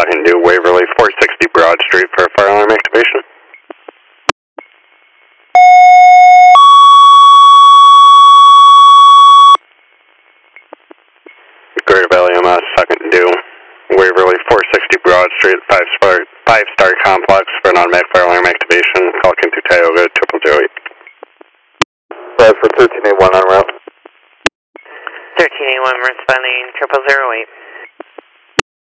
talking to Waverly, 460 Broad Street for fire alarm activation. Greater Valley MS, talking to Waverly, 460 Broad Street, 5-star complex for an automatic fire alarm activation. Call into Tioga, 0008. 5 for 1381 on route. 1381 responding 0008.